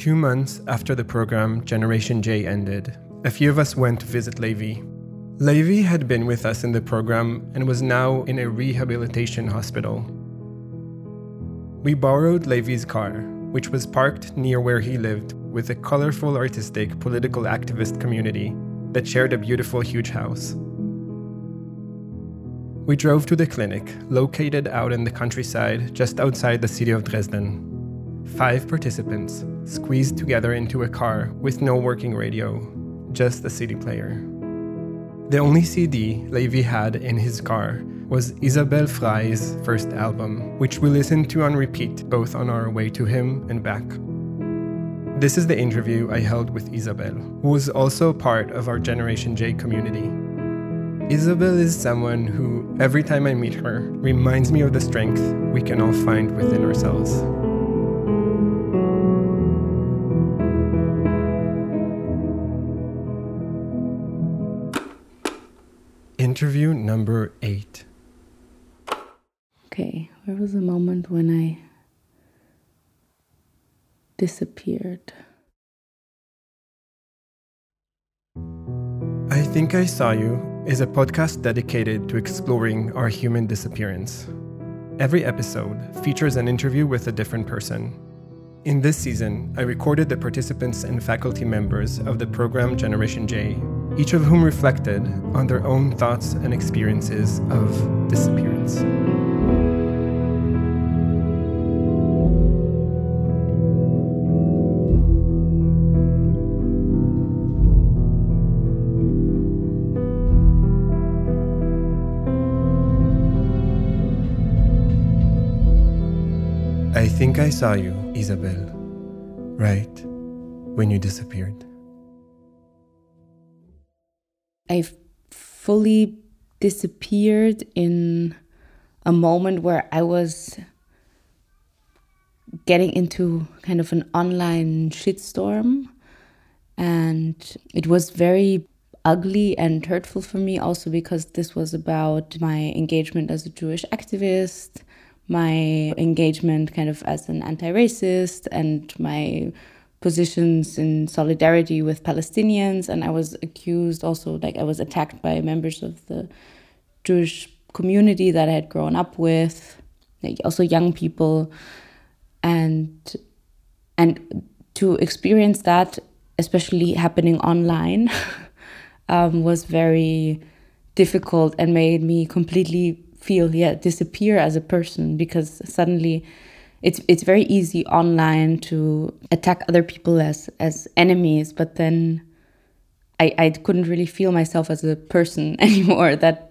2 months after the program Generation J ended, a few of us went to visit Levi. Levi had been with us in the program and was now in a rehabilitation hospital. We borrowed Levi's car, which was parked near where he lived, with a colorful, artistic, political activist community that shared a beautiful, huge house. We drove to the clinic, located out in the countryside just outside the city of Dresden. 5 participants squeezed together into a car with no working radio, just a CD player. The only CD Levi had in his car was Isabelle Frey's first album, which we listened to on repeat both on our way to him and back. This is the interview I held with Isabelle, who was also part of our Generation J community. Isabelle is someone who, every time I meet her, reminds me of the strength we can all find within ourselves. Interview number 8. Okay, where was the moment when I disappeared? I Think I Saw You is a podcast dedicated to exploring our human disappearance. Every episode features an interview with a different person. In this season, I recorded the participants and faculty members of the program Generation J, each of whom reflected on their own thoughts and experiences of disappearance. I think I saw you, Isabelle, right when you disappeared. I fully disappeared in a moment where I was getting into kind of an online shitstorm, and it was very ugly and hurtful for me also because this was about my engagement as a Jewish activist, my engagement kind of as an anti-racist, and my positions in solidarity with Palestinians. And I was accused also, like I was attacked by members of the Jewish community that I had grown up with, like also young people. And to experience that, especially happening online, was very difficult and made me completely disappear as a person, because suddenly it's very easy online to attack other people as enemies, but then I couldn't really feel myself as a person anymore. That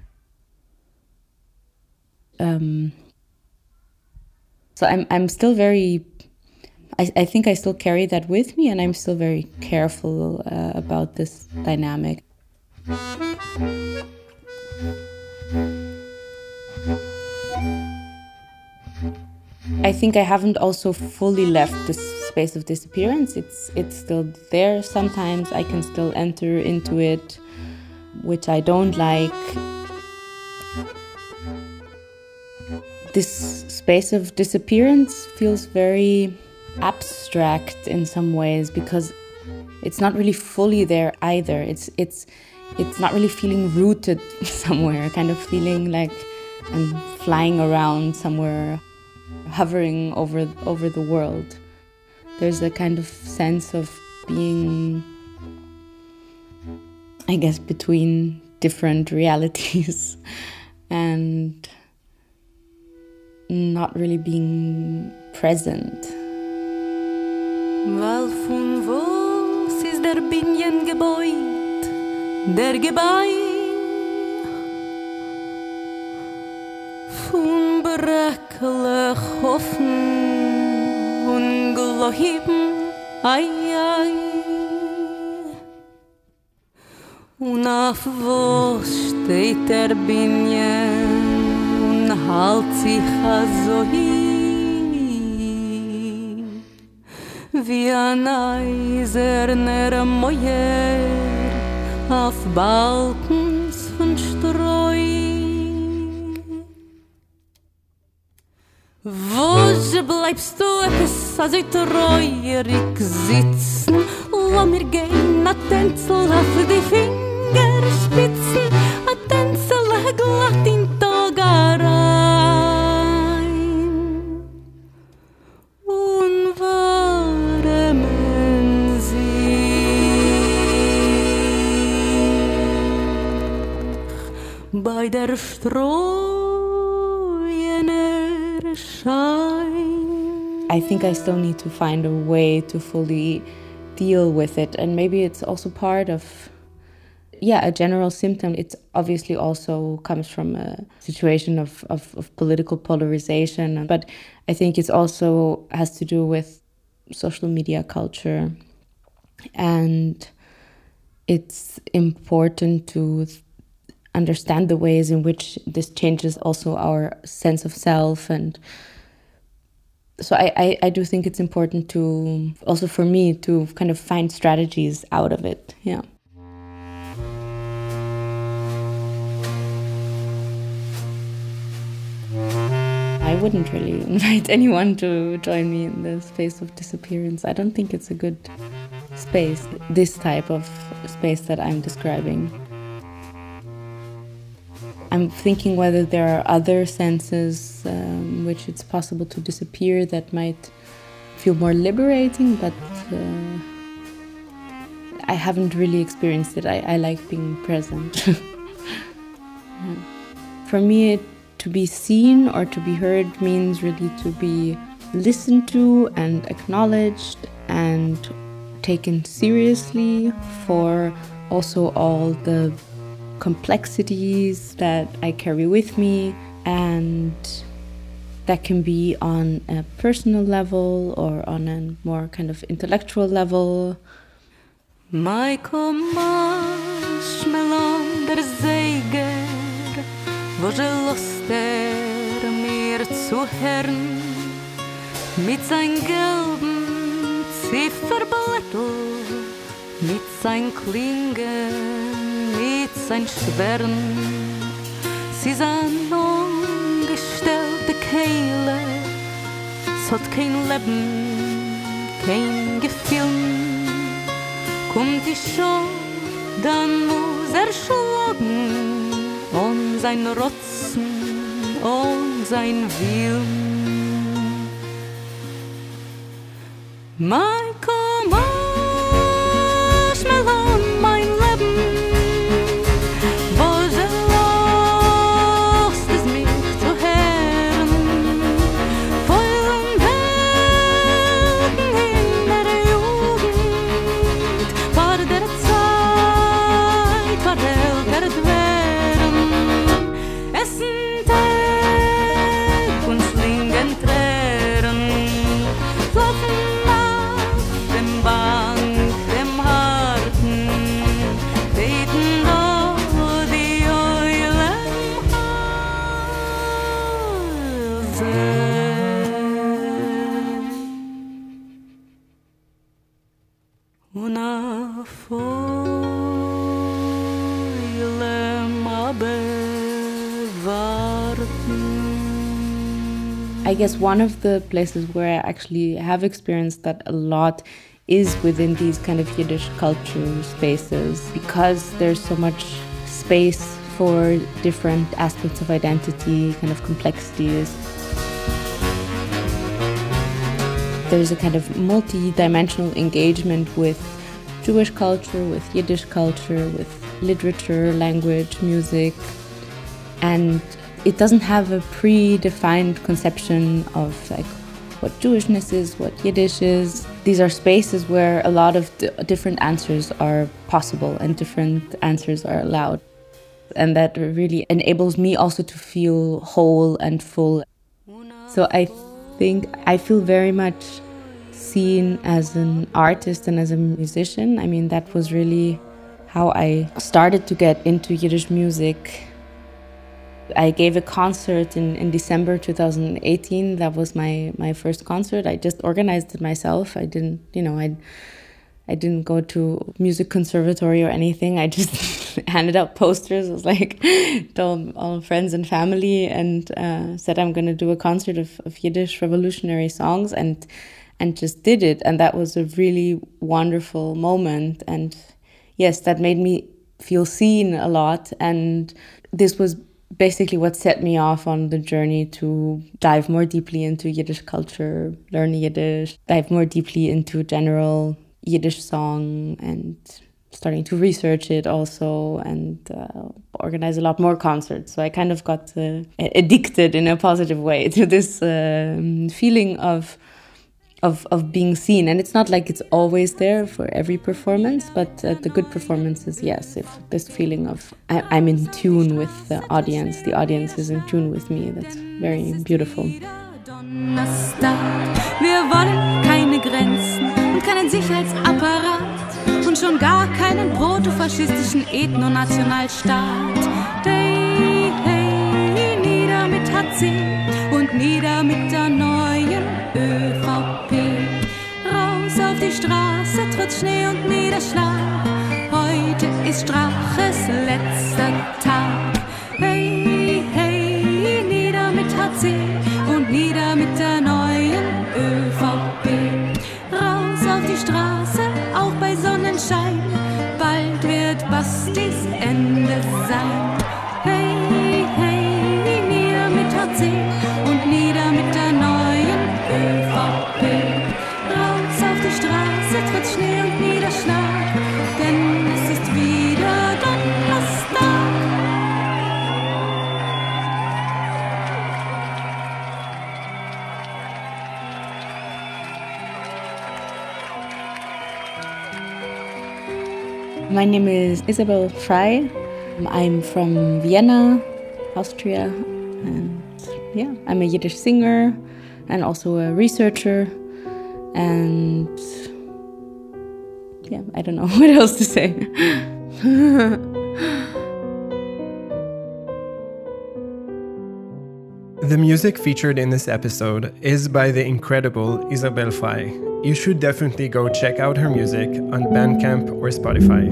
so I'm still very, I think I still carry that with me, and I'm still very careful about this dynamic. I think I haven't also fully left this space of disappearance. It's still there. Sometimes I can still enter into it, which I don't like. This space of disappearance feels very abstract in some ways because it's not really fully there either. It's not really feeling rooted somewhere, kind of feeling like I'm flying around somewhere, hovering over the world. There's a kind of sense of being, I guess, between different realities and not really being present. Weil von was ist der Binyan gebeut, der Gebein von Brekele hoffen und Glauben, ai ai. Und auf was steht der Binyan und halt sich also hin, wie ein eiserner Mäuer auf Balkens von Streu. Wo Oder bleibst du etwas also treuerig sitzen? Lass mir gehen, a Tänzel auf die Fingerspitzen, a Tänzel glatt in Tag rein. Und warmen sich bei der streuener Schein. I think I still need to find a way to fully deal with it, and maybe it's also part of a general symptom. It obviously also comes from a situation of political polarization, but I think it also has to do with social media culture, and it's important to understand the ways in which this changes also our sense of self. And so I do think it's important to, also for me, to kind of find strategies out of it, yeah. I wouldn't really invite anyone to join me in the space of disappearance. I don't think it's a good space, this type of space that I'm describing. I'm thinking whether there are other senses which it's possible to disappear that might feel more liberating, but I haven't really experienced it. I like being present. For me, to be seen or to be heard means really to be listened to and acknowledged and taken seriously for also all the complexities that I carry with me, and that can be on a personal level or on a more kind of intellectual level. Majko, masz melon der Seiger, wo lust mir zu hören, mit sein gelben Zifferblättel, mit sein Klingen, mit sein Schweren. Sie ist an ungestellte Kehle, es hat kein Leben, kein Gefühl. Kommt die Show, dann muss schlagen, und sein Rotzen, und sein Willen. Majko, masz melon mein Leben, wo lost es mich zu hören, vollen Welten in der Jugend, war der Zeit, war älter werden, essen Tag und schlingen Tränen, schlafen auf dem Bank, dem Harten, beten noch die Eule im Halse. Und auf Eule bewarten. I guess one of the places where I actually have experienced that a lot is within these kind of Yiddish culture spaces, because there's so much space for different aspects of identity, kind of complexities. There's a kind of multi-dimensional engagement with Jewish culture, with Yiddish culture, with literature, language, music, and it doesn't have a predefined conception of like what Jewishness is, what Yiddish is. These are spaces where a lot of different answers are possible and different answers are allowed. And that really enables me also to feel whole and full. So I think I feel very much seen as an artist and as a musician. I mean, that was really how I started to get into Yiddish music. I gave a concert in December 2018. That was my first concert. I just organized it myself. I didn't go to music conservatory or anything. I just handed out posters. It was like to all friends and family, and said I'm going to do a concert of Yiddish revolutionary songs, and just did it. And that was a really wonderful moment. And yes, that made me feel seen a lot. And this was basically what set me off on the journey to dive more deeply into Yiddish culture, learn Yiddish, dive more deeply into general Yiddish song, and starting to research it also, and organize a lot more concerts. So I kind of got addicted in a positive way to this feeling of being seen. And it's not like it's always there for every performance, but the good performances, yes, if this feeling of I'm in tune with the audience is in tune with me, that's very beautiful. Wir wollen keine Grenzen und keinen Sicherheitsapparat und schon gar keinen protofaschistischen Ethnonationalstaat. Hey, hey, nieder mit HC und nieder mit der neuen ÖVP. Raus auf die Straße, trotz Schnee und Niederschlag. Heute ist Straches letzter Tag. Hey, hey, nieder mit HC und nieder mit der neuen ÖVP. Raus auf die Straße, auch bei Sonnenschein. Bald wird Bastis Ende sein. Hey, hey, nieder mit HC und nieder mit der neuen ÖVP. Raus auf die Straße, trotz Schnee und Niederschlag, denn es ist wieder Donnerstag. My name is Isabel Frey. I'm from Vienna, Austria, and yeah, I'm a Yiddish singer and also a researcher, and yeah, I don't know what else to say. The music featured in this episode is by the incredible Isabel Frey. You should definitely go check out her music on Bandcamp or Spotify.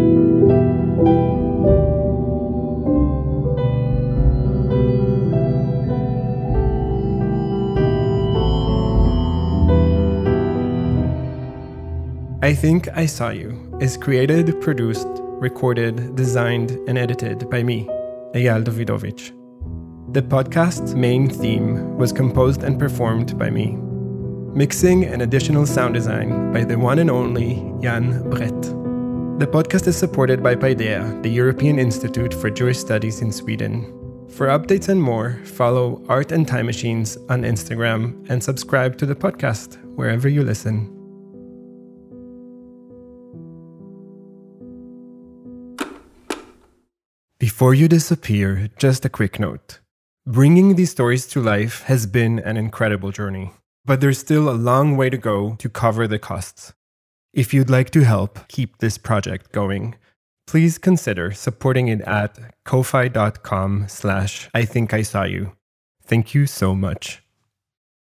I Think I Saw You is created, produced, recorded, designed, and edited by me, Eyal Davidovich. The podcast's main theme was composed and performed by me. Mixing and additional sound design by the one and only Jan Brett. The podcast is supported by Paideia, the European Institute for Jewish Studies in Sweden. For updates and more, follow Art and Time Machines on Instagram and subscribe to the podcast wherever you listen. Before you disappear, just a quick note. Bringing these stories to life has been an incredible journey, but there's still a long way to go to cover the costs. If you'd like to help keep this project going, please consider supporting it at ko-fi.com/IThinkISawYou. Thank you so much.